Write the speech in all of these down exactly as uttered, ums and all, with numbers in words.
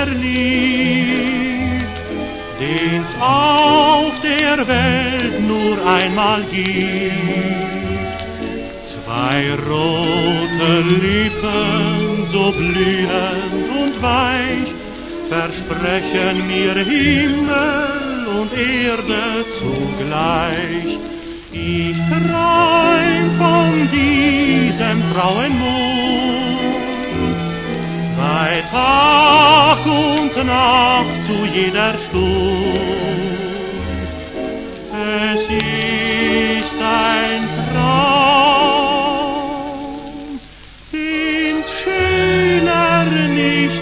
verliebt, den's auf der Welt nur einmal gibt. Zwei rote Lippen, so blühend und weich, versprechen mir Himmel und Erde zugleich. Ich träum von diesem Frauenmund, bei Tag und Nacht zu jeder Stund. Es ist ein Traum, den's schöner nicht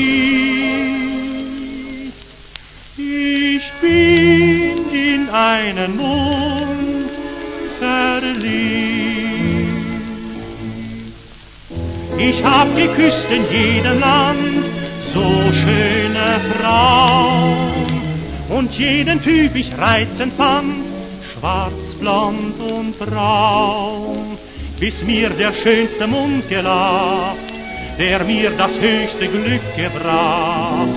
gibt. Ich bin in einen Mund verliebt. Ich hab geküsst in jedem Land so schöne Frauen und jeden Typ ich reizend fand, schwarz, blond und braun, bis mir der schönste Mund gelacht, der mir das höchste Glück gebracht.